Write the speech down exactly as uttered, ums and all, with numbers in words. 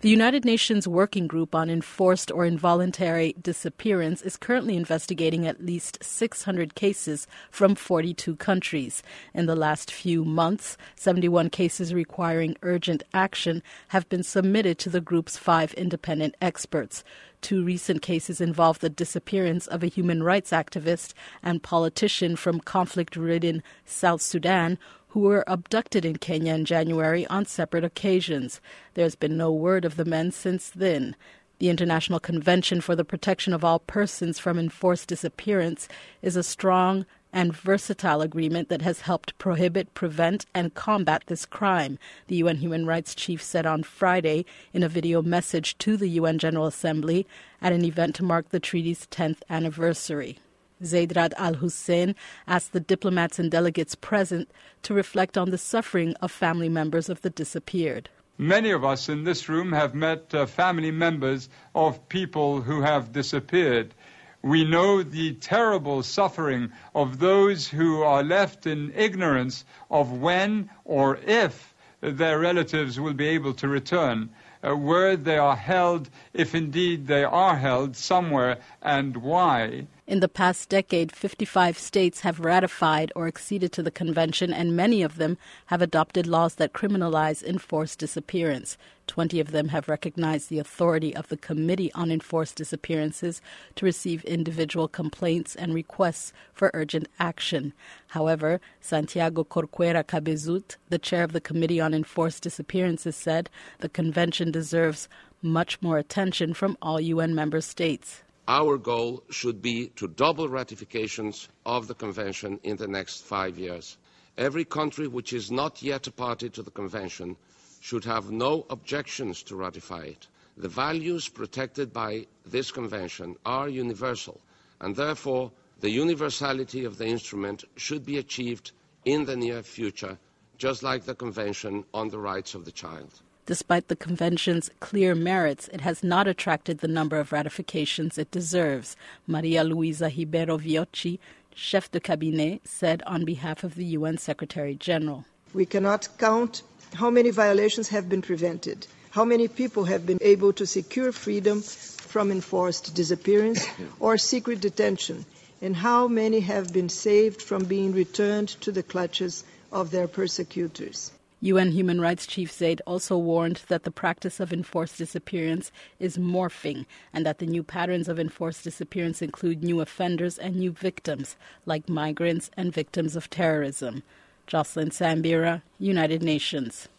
The United Nations Working Group on Enforced or Involuntary Disappearance is currently investigating at least six hundred cases from forty-two countries. In the last few months, seventy-one cases requiring urgent action have been submitted to the group's five independent experts. Two recent cases involve the disappearance of a human rights activist and politician from conflict-ridden South Sudan who were abducted in Kenya in January on separate occasions. There's been no word of the men since then. The International Convention for the Protection of All Persons from Enforced Disappearance is a strong and versatile agreement that has helped prohibit, prevent, and combat this crime, the U N Human Rights Chief said on Friday in a video message to the U N General Assembly at an event to mark the treaty's tenth anniversary. Zeid Ra'ad Al Hussein asked the diplomats and delegates present to reflect on the suffering of family members of the disappeared. Many of us in this room have met uh, family members of people who have disappeared. We know the terrible suffering of those who are left in ignorance of when or if their relatives will be able to return, uh, where they are held, if indeed they are held somewhere, and why. In the past decade, fifty-five states have ratified or acceded to the convention, and many of them have adopted laws that criminalize enforced disappearance. Twenty of them have recognized the authority of the Committee on Enforced Disappearances to receive individual complaints and requests for urgent action. However, Santiago Corcuera Cabezut, the chair of the Committee on Enforced Disappearances, said the convention deserves much more attention from all U N member states. Our goal should be to double ratifications of the Convention in the next five years. Every country which is not yet a party to the Convention should have no objections to ratify it. The values protected by this Convention are universal, and therefore the universality of the instrument should be achieved in the near future, just like the Convention on the Rights of the Child. Despite the convention's clear merits, it has not attracted the number of ratifications it deserves. Maria Luisa Ribeiro Viotti, chef de cabinet, said on behalf of the U N Secretary-General. We cannot count how many violations have been prevented, how many people have been able to secure freedom from enforced disappearance or secret detention, and how many have been saved from being returned to the clutches of their persecutors. U N Human Rights Chief Zeid also warned that the practice of enforced disappearance is morphing and that the new patterns of enforced disappearance include new offenders and new victims, like migrants and victims of terrorism. Jocelyn Sambira, United Nations.